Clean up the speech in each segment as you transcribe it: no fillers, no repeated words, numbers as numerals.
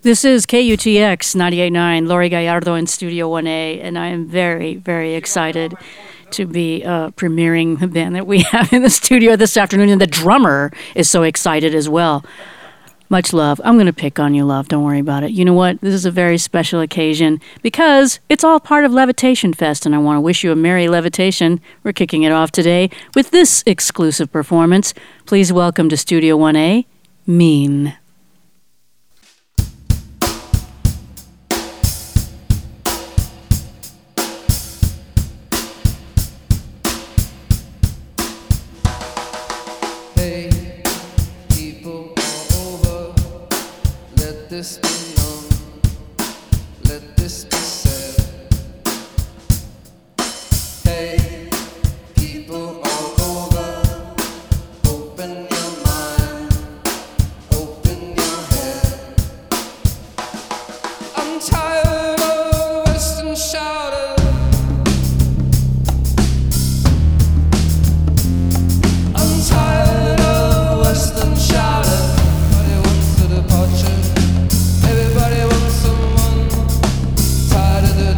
This is KUTX 98.9, Lori Gallardo in Studio 1A, and I am very, very excited to be premiering the band that we have in the studio this afternoon, and the drummer is so excited as well. Much love. I'm going to pick on you, love. Don't worry about it. You know what? This is a very special occasion because it's all part of Levitation Fest, and I want to wish you a merry levitation. We're kicking it off today with this exclusive performance. Please welcome to Studio 1A, Mean. This be known, let this be said. Hey, people all over, open your mind, open your head. I'm tired of Western shouting. I'm tired of Western shouting. Everybody wants a departure. Everybody wants someone tired of the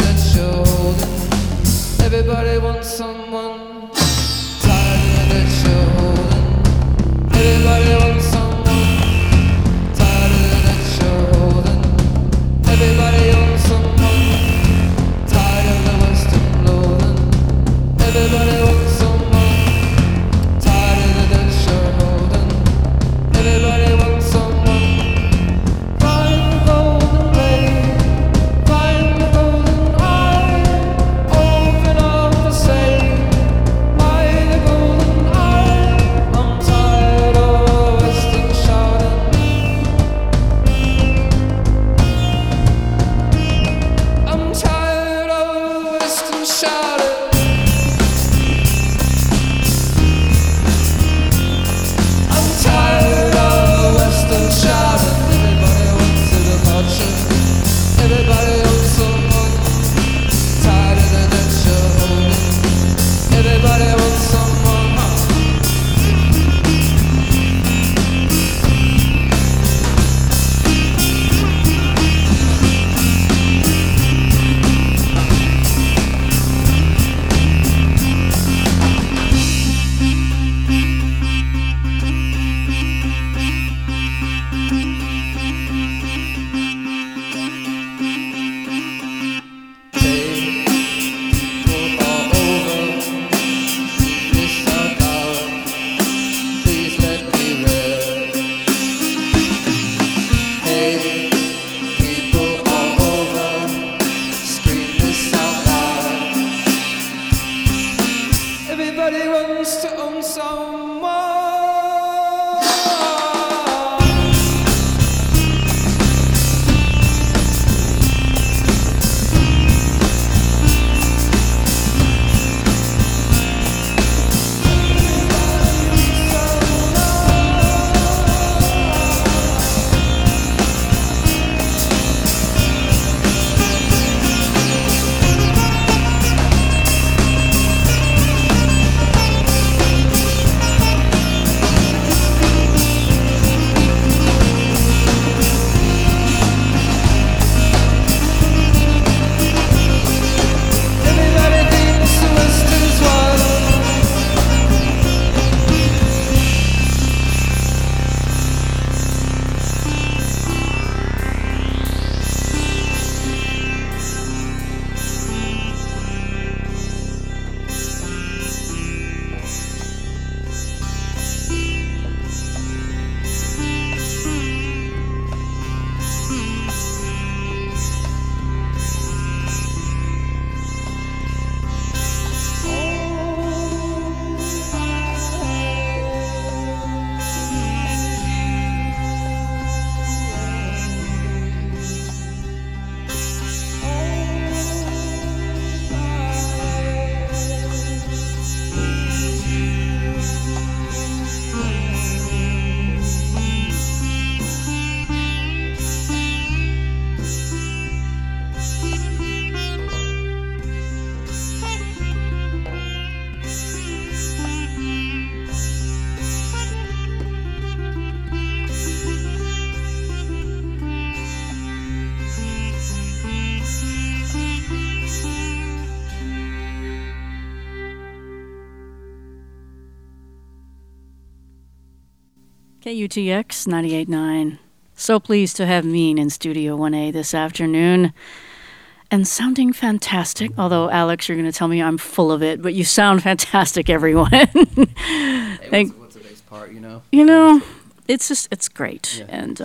KUTX 98.9. So pleased to have Mean in Studio 1A this afternoon. And sounding fantastic, although Alex, you're going to tell me I'm full of it, but you sound fantastic, everyone. Hey, what's the bass part, you know? You know, it's great. Yeah. And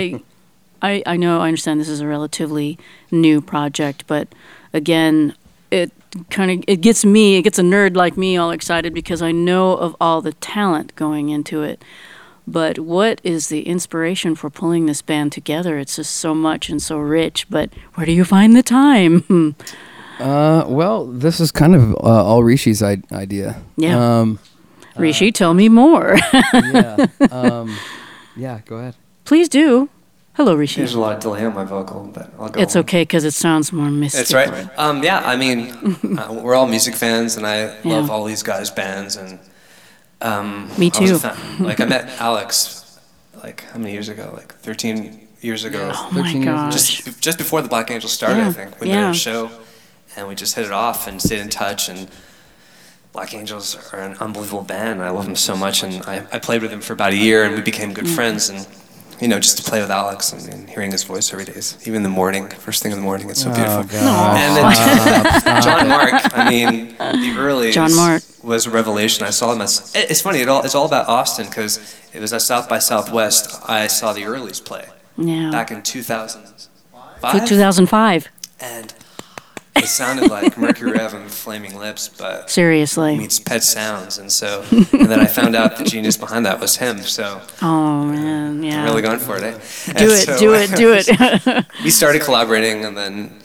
I know, I understand this is a relatively new project, but again, it gets a nerd like me all excited because I know of all the talent going into it. But what is the inspiration for pulling this band together? It's just so much and so rich, but where do you find the time? Well, this is kind of all Rishi's idea. Yeah. Rishi, tell me more. Yeah. Yeah, go ahead. Please do. Hello, Rishi. There's a lot of delay on my vocal, but I'll go. It's on. okay because it sounds more mystic. That's right. Yeah, I mean, we're all music fans, and I love Yeah. all these guys' bands, and Me I was too. a fan. Like I met Alex, like how many years ago? Like 13 years ago. Oh my 13 years ago. gosh. Just before the Black Angels started, Yeah, I think we met yeah. at a show, and we just hit it off and stayed in touch. And Black Angels are an unbelievable band. I love them so much, and I played with them for about a year, and we became good friends. And you know, just to play with Alex and hearing his voice every day, even in the morning, first thing in the morning, it's so beautiful. God. And then John Mark, I mean, the early John Mark. was a revelation. I saw him as, it's funny, it's all about Austin, because it was at South by Southwest, I saw the Earlies play Yeah. back in 2005. 2005. And it sounded like Mercury Rev and Flaming Lips, but Seriously. meets Pet Sounds. And then I found out the genius behind that was him, so Oh, man. Yeah. I'm really going for it, eh? Do it. We started collaborating, and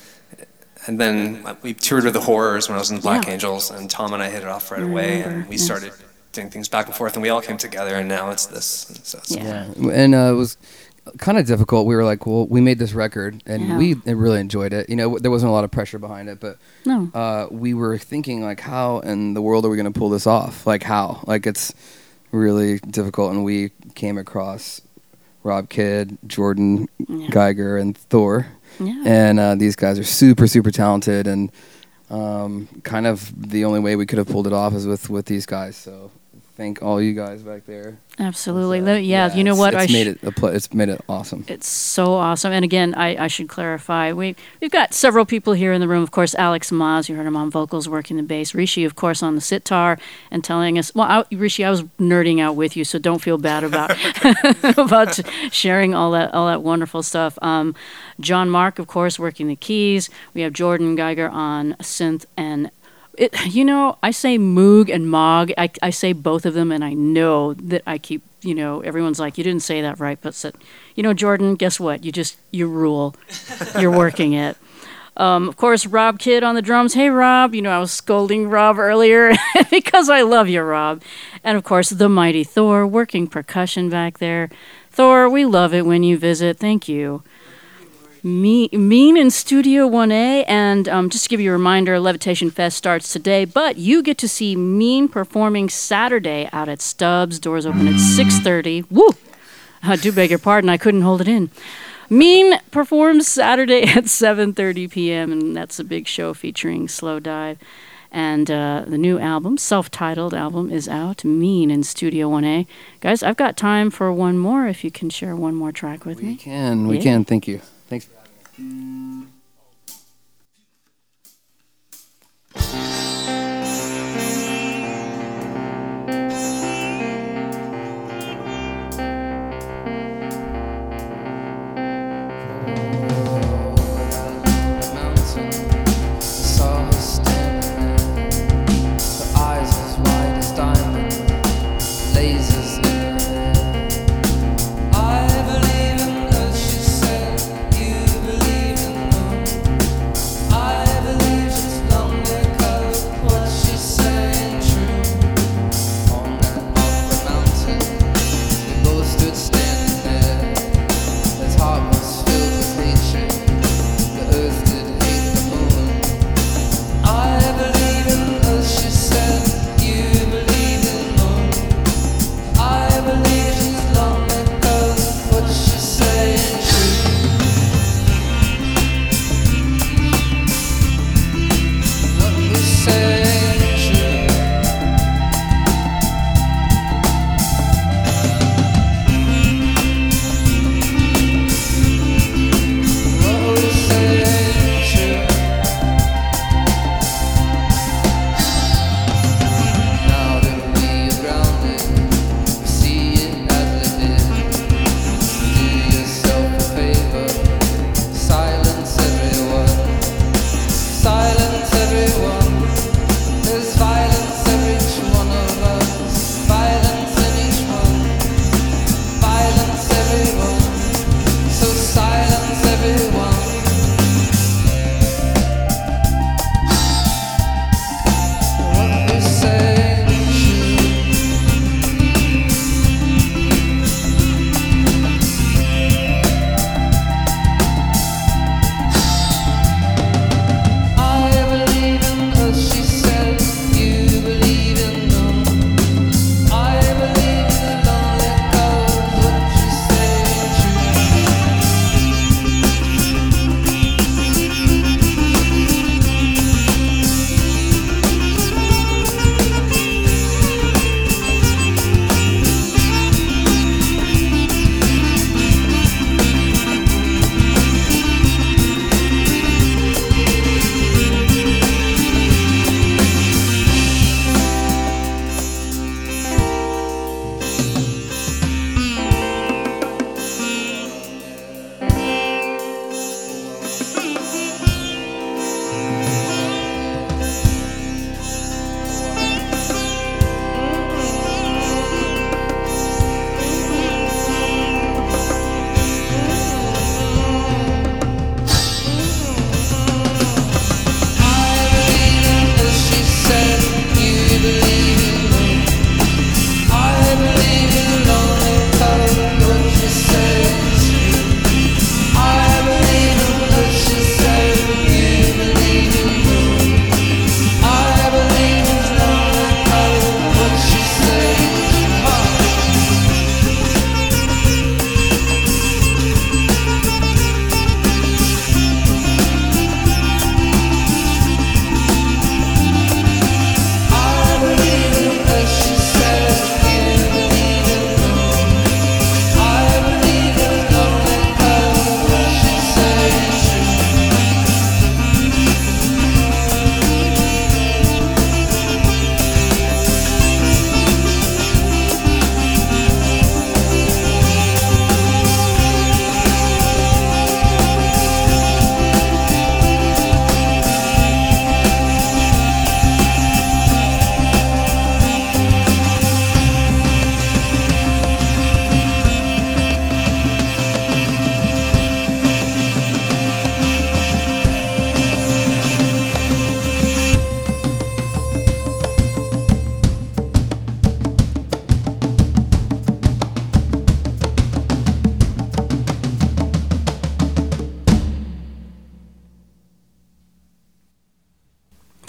then we toured with the Horrors when I was in the Black Yeah. Angels, and Tom and I hit it off right away, and we started doing things back and forth, and we all came together, and now it's this. And so it's Yeah. And it was kind of difficult. We were like, well, we made this record, and Yeah. we really enjoyed it. You know, there wasn't a lot of pressure behind it, but No. we were thinking, like, how in the world are we going to pull this off? Like, how? Like, it's really difficult, and we came across Rob Kidd, Jordan Yeah. Geiger, and Thor. Yeah. And these guys are super, super talented, and kind of the only way we could have pulled it off is with these guys. So thank all you guys back there. Absolutely. So, Yeah, you know what? It's made it awesome. It's so awesome. And again, I should clarify, we've got several people here in the room. Of course, Alex Maz, you heard him on vocals, working the bass. Rishi, of course, on the sitar and telling us. Well, Rishi, I was nerding out with you, so don't feel bad about about sharing all that wonderful stuff. John Mark, of course, working the keys. We have Jordan Geiger on synth and. I say Moog and Mog. I say both of them, and I know that I keep, everyone's like, you didn't say that right, but said, Jordan, guess what? You rule. You're working it. Of course, Rob Kidd on the drums. Hey, Rob. I was scolding Rob earlier because I love you, Rob. And, of course, the mighty Thor working percussion back there. Thor, we love it when you visit. Thank you. Mean in Studio 1A, and just to give you a reminder, Levitation Fest starts today, but you get to see Mean performing Saturday out at Stubbs. Doors open at 6:30. Woo! I do beg your pardon, I couldn't hold it in. Mean performs Saturday at 7:30 p.m., and that's a big show featuring Slow Dive. And the new album, self-titled album, is out, Mean in Studio 1A. Guys, I've got time for one more, if you can share one more track with me. We Yeah. can. Thank you. Thanks for having me. I believe in what she said. You believe in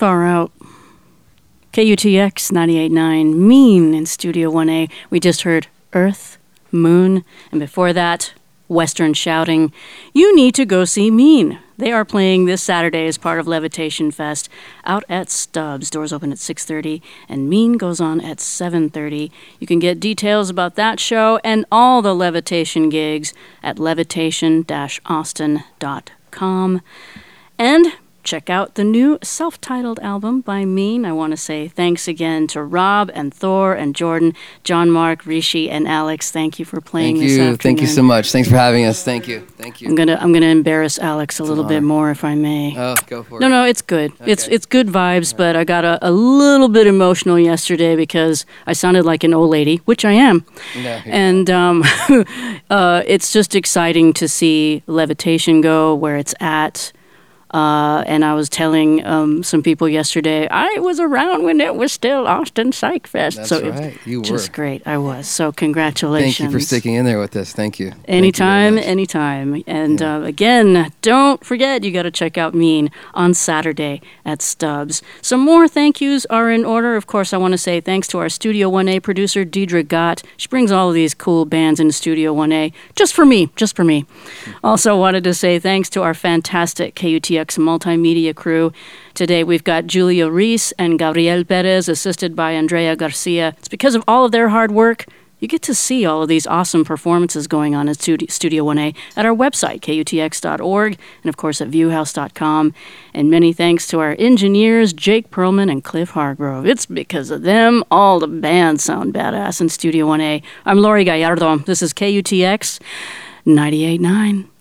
Far out. KUTX 98.9, Mean in Studio 1A. We just heard Earth, Moon, and before that, Western Shouting. You need to go see Mean. They are playing this Saturday as part of Levitation Fest out at Stubbs. Doors open at 6:30, and Mean goes on at 7:30. You can get details about that show and all the Levitation gigs at levitation-austin.com. And check out the new self-titled album by Mean. I want to say thanks again to Rob and Thor and Jordan, John, Mark, Rishi, and Alex. Thank you for playing this afternoon. Thank you so much. Thanks for having us. Thank you. I'm gonna embarrass Alex a little bit more if I may. Oh, go for it. No, it's good. Okay. It's good vibes, but I got a little bit emotional yesterday because I sounded like an old lady, which I am. No, And it's just exciting to see Levitation go where it's at. And I was telling some people yesterday, I was around when it was still Austin Psych Fest. That's so right. You were. Just great. I was. So congratulations. Thank you for sticking in there with us. Thank you. Anytime, Thank you very much. anytime. And again, don't forget, you got to check out Mean on Saturday at Stubbs. Some more thank yous are in order. Of course, I want to say thanks to our Studio 1A producer, Deidre Gott. She brings all of these cool bands into Studio 1A just for me. Also wanted to say thanks to our fantastic KUTX multimedia crew. Today we've got Julia Reese and Gabriel Perez, assisted by Andrea Garcia. It's because of all of their hard work you get to see all of these awesome performances going on at Studio 1A at our website, kutx.org, and of course at viewhouse.com. And many thanks to our engineers, Jake Perlman and Cliff Hargrove. It's because of them all the bands sound badass in Studio 1A. I'm Lori Gallardo. This is KUTX 98.9.